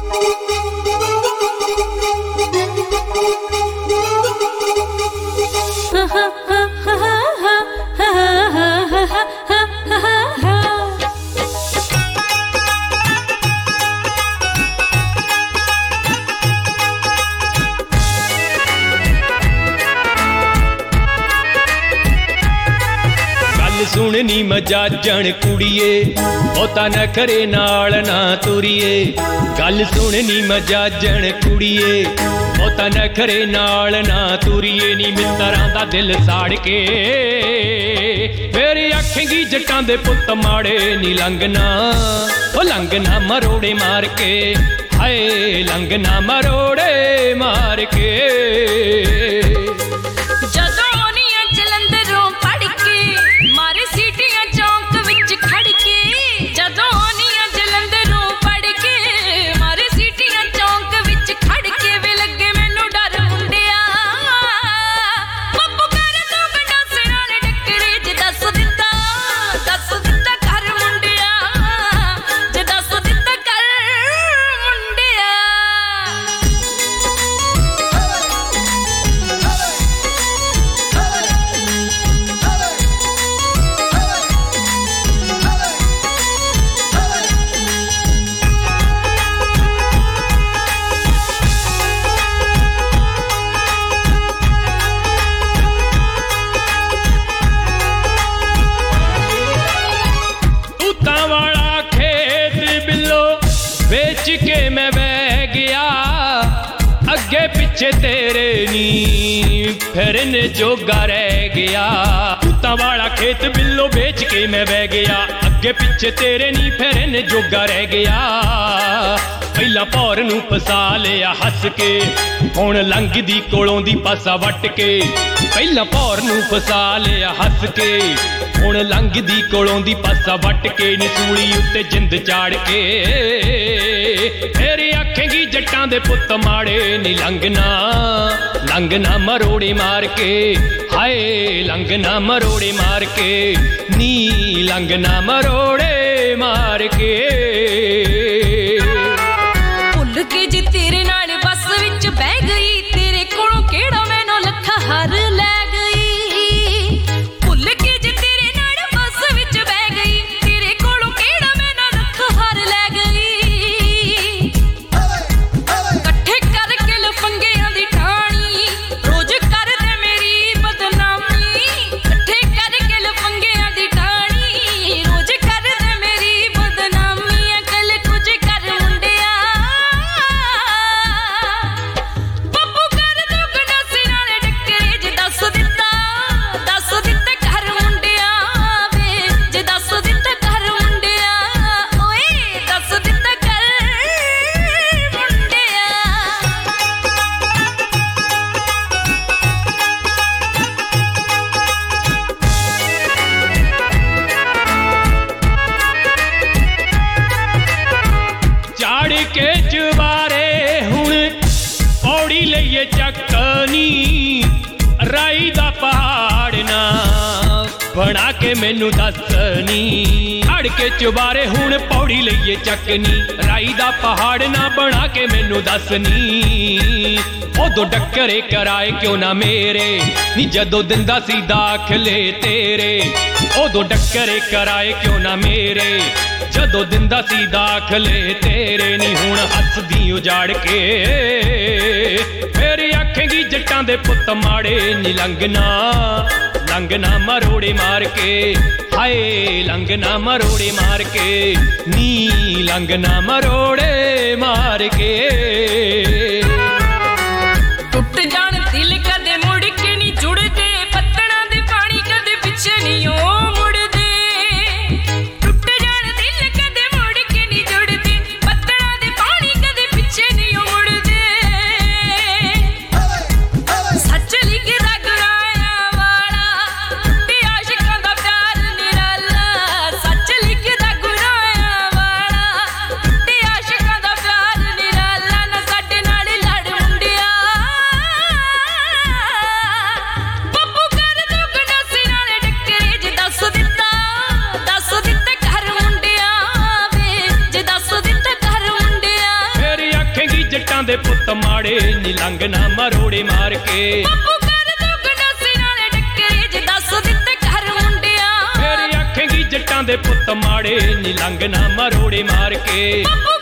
सुननी मजाजण कुड़िए बहुता नखरे नाल ना तुरीए गल सुननी मजाजण कुड़िए बहुता नखरे नाल ना तुरीए नी मित्तरां दा दिल साड़ के मेरे आखेंगी जट्टां दे पुत्त माड़े नी लंघना ओ लंघना मरोड़े मार के हाय लंघना मरोड़े मार के बेच के मैं बह गया अगे पिछे तेरे नी फिरन जोगा रह गया तूता वाला खेत बिल्लो बेच के मैं बह गया अगे पिछे तेरे नी फिरन जोगा रह गया पहला भौर नूं फसा लिया हस के हुण लंघदी कोलों दी पासा वट के पहला भौर नूं फसा लिया हस के हुण लंघदी कोलों दी पासा वट के नी सूली उत्ते जिंद चाड़ के मेरे आखेंगी जट्टां दे पुत्त माड़े नी लंघना लंघना मरोड़े मार के हाय लंघना मरोड़े मार के नी लंघना मरोड़े मार के भुल के जे तेरे नाल बस विच बह गई तेरे कोलों केड़ा मैनों लखा हर लै गई भुल के जे तेरे नाल बस विच बह गई तेरे कोलों केड़ा मैनों लखा हर लै गई कट्ठे करके लफंगियां दी ठाणी रोज कर दे मेरी बदनामी कट्ठे करके लफंगियां दी ठाणी रोज कर दे मेरी बदनामी अकल कुछ कर मुंडिया ਬੱਬੂ ਕਰ ਦੁਗਣਾ ਸਿਰਾਂ ਦੇ ਡੱਕਰੇ ਜੇ ਦੱਸ ਦਿੱਤਾ ਕਰ ਮੁੰਡਿਆ ਵੇ ਜੇ ਦੱਸ ਦਿੱਤਾ ਕਰ ਮੁੰਡਿਆ ਓਏ ਦੱਸ ਦਿੱਤਾ ਕਰ ਮੁੰਡਿਆ चाड़ के चुबारे हुण पौड़ी लईए चक्कनी राई दा पहाड़ ना बना के मैनू दसनी छड़ के चुबारे हुण पौड़ी लईए चक्कनी राई दा पहाड़ ना बना के मैनू दसनी उदों डक्करे कराए क्यों ना मेरे नी जदों दिंदा सी दाखले तेरे उदों डक्करे कराए क्यों ना मेरे जदों दिंदा सी दाखले तेरे नी हुण हसदी उजाड़ के मेरी आखेंगी जट्टां दे पुत्त माड़े नी लंघना लंघना मरोड़े मार के हाय लंघना मरोड़े मार के नी लंघना मरोड़े मार के टुट जाण दिल कदे मुड़ के नी जुड़दे पत्तणां दे पानी कदे पिछे नी ओ मुड़दे टुट जाण दिल कदे मुड़ के नी जुड़दे पत्तणां दे पानी कदे पिछे नी ओ मुड़दे सच लिखदा गुराया वाला टुटे आशिकां दा प्यार निराला सच लिखदा गुराया वाला टुटे आशिकां दा प्यार निराला ਮਾੜੇ ਨੀ ਲੰਘ ਨਾ ਮਰੋੜੇ ਮਾਰ ਕੇ। ਬਾਪੂ ਕਰ ਤੂੰ ਗੰਡਾਸੇ ਨਾਲ ਟੱਕਰੇ ਜੇ ਦੱਸ ਦਿੱਤੇ ਘਰ ਮੁੰਡਿਆਂ। ਫੇਰ ਆਖੇਂਗੀ ਜੱਟਾਂ ਦੇ ਪੁੱਤ ਮਾੜੇ ਨੀ ਲੰਘ ਨਾ ਮਰੋੜੇ ਮਾਰ ਕੇ। ਬਾਪੂ